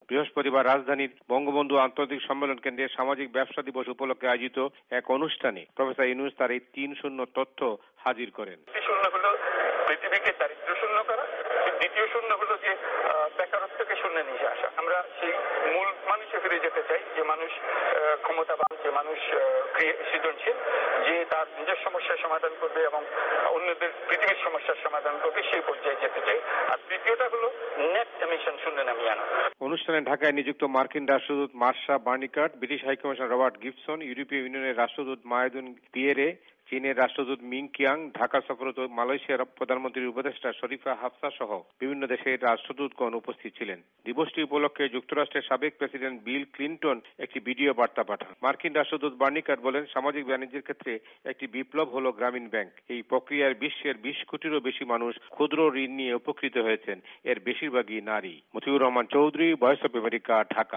বৃহস্পতিবার রাজধানীর বঙ্গবন্ধু আন্তর্জাতিক সম্মেলন কেন্দ্রে সামাজিক ব্যবসা দিবস উপলক্ষে আয়োজিত এক অনুষ্ঠানে প্রফেসর ইউনূস তার এই 3-0 তথ্য হাজির করেন। পৃথিবীকে দারিদ্র শূন্য করা, দ্বিতীয় শূন্য হলো যে বেকারত্বকে শূন্যে নিয়ে আসা। আমরা সেই মূল মানুষে ফিরে যেতে চাই, যে মানুষ ক্ষমতাবান, যে মানুষ সৃজনশীল, যে তার নিজের সমস্যার সমাধান করবে এবং অন্যদের পৃথিবীর সমস্যার সমাধান করবে, সেই পর্যায়ে যেতে চাই। আর তৃতীয়টা হলো নেট এমিশন শূন্যে নামিয়ে আনা। অনুষ্ঠানে ঢাকায় নিযুক্ত মার্কিন রাষ্ট্রদূত Marcia Bernicat, British high commissioner Robert Gibson, ইউরোপীয় ইউনিয়নের রাষ্ট্রদূত মায়েদুন পিয়েরে, চীনের রাষ্ট্রদূত মিং কিয়াং, ঢাকা সফররত মালয়েশিয়ার প্রধানমন্ত্রীর উপদেষ্টা শরীফা হাফসা সহ বিভিন্ন দেশের রাষ্ট্রদূতগণ উপস্থিত ছিলেন। দিবসটি উপলক্ষে যুক্তরাষ্ট্রের সাবেক প্রেসিডেন্ট বিল ক্লিনটন একটি ভিডিও বার্তা পাঠান। মার্কিন রাষ্ট্রদূত বার্নিকাট বলেন, সামাজিক বাণিজ্যের ক্ষেত্রে একটি বিপ্লব হলো গ্রামীণ ব্যাংক। এই প্রক্রিয়ায় বিশ্বের 20 কোটিরও বেশি মানুষ ক্ষুদ্র ঋণ নিয়ে উপকৃত হয়েছেন। এর বেশিরভাগই নারী। Motiur Rahman Chowdhury, Voice of America, Dhaka.